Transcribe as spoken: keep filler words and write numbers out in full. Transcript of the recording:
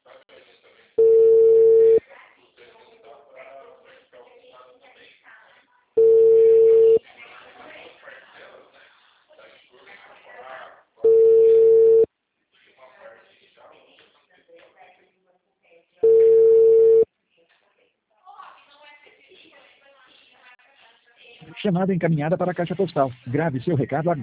Chamada encaminhada para a caixa postal. Grave seu recado agora.